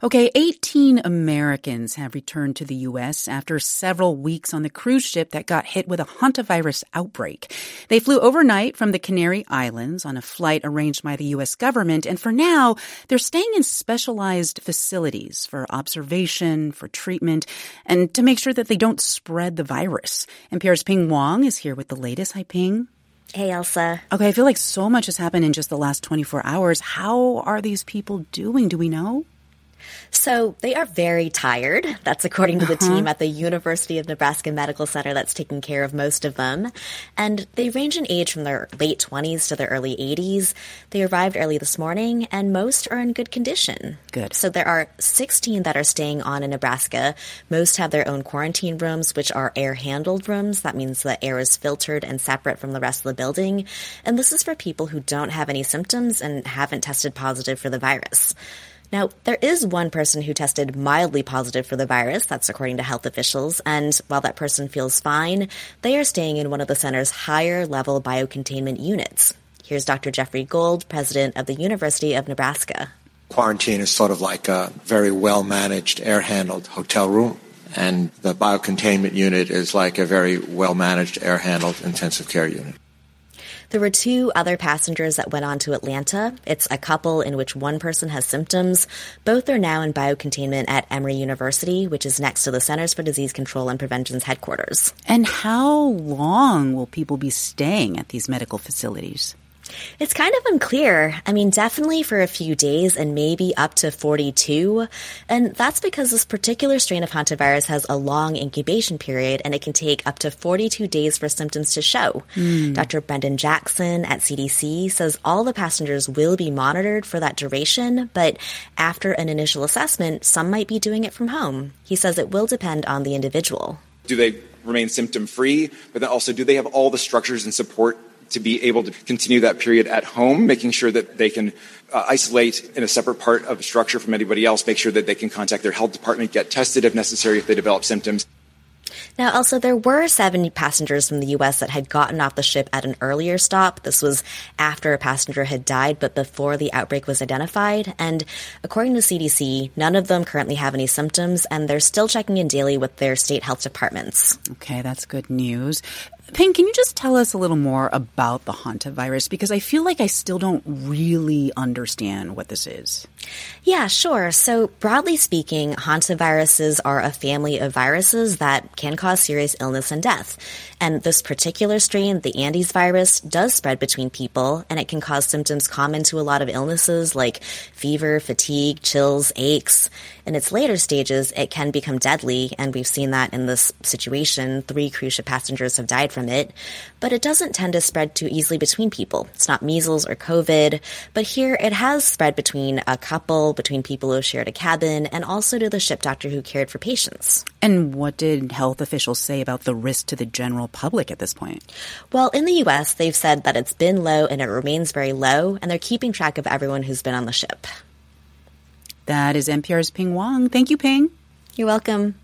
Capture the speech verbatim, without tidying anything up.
Okay, eighteen Americans have returned to the U S after several weeks on the cruise ship that got hit with a hantavirus outbreak. They flew overnight from the Canary Islands on a flight arranged by the U S government, and for now, they're staying in specialized facilities for observation, for treatment, and to make sure that they don't spread the virus. N P R's Ping Wong is here with the latest. Hi, Ping. Hey, Elsa. Okay, I feel like so much has happened in just the last twenty-four hours. How are these people doing? Do we know? So they are very tired. That's according to the uh-huh. team at the University of Nebraska Medical Center that's taking care of most of them. And they range in age from their late twenties to their early eighties. They arrived early this morning, and most are in good condition. Good. So there are sixteen that are staying on in Nebraska. Most have their own quarantine rooms, which are air-handled rooms. That means the air is filtered and separate from the rest of the building. And this is for people who don't have any symptoms and haven't tested positive for the virus. Now, there is one person who tested mildly positive for the virus, that's according to health officials, and while that person feels fine, they are staying in one of the center's higher-level biocontainment units. Here's Doctor Jeffrey Gold, president of the University of Nebraska. Quarantine is sort of like a very well-managed, air-handled hotel room, and the biocontainment unit is like a very well-managed, air-handled intensive care unit. There were two other passengers that went on to Atlanta. It's a couple in which one person has symptoms. Both are now in biocontainment at Emory University, which is next to the Centers for Disease Control and Prevention's headquarters. And how long will people be staying at these medical facilities? It's kind of unclear. I mean, definitely for a few days and maybe up to forty-two. And that's because this particular strain of hantavirus has a long incubation period, and it can take up to forty-two days for symptoms to show. Mm. Doctor Brendan Jackson at C D C says all the passengers will be monitored for that duration, but after an initial assessment, some might be doing it from home. He says it will depend on the individual. Do they remain symptom-free? But then also, do they have all the structures and support to be able to continue that period at home, making sure that they can uh, isolate in a separate part of the structure from anybody else, make sure that they can contact their health department, get tested if necessary if they develop symptoms. Now, also, there were seven passengers from the U S that had gotten off the ship at an earlier stop. This was after a passenger had died, but before the outbreak was identified. And according to C D C, none of them currently have any symptoms, and they're still checking in daily with their state health departments. Okay, that's good news. Ping, can you just tell us a little more about the hantavirus? Because I feel like I still don't really understand what this is. Yeah, sure. So broadly speaking, hantaviruses are a family of viruses that can cause serious illness and death. And this particular strain, the Andes virus, does spread between people, and it can cause symptoms common to a lot of illnesses like fever, fatigue, chills, aches. In its later stages, it can become deadly, and we've seen that in this situation. Three cruise ship passengers have died from it. But it doesn't tend to spread too easily between people. It's not measles or COVID, but here it has spread between a couple, between people who shared a cabin, and also to the ship doctor who cared for patients. And what did health officials say about the risk to the general public at this point? Well, in the U S, they've said that it's been low and it remains very low, and they're keeping track of everyone who's been on the ship. That is N P R's Ping Wong. Thank you, Ping. You're welcome.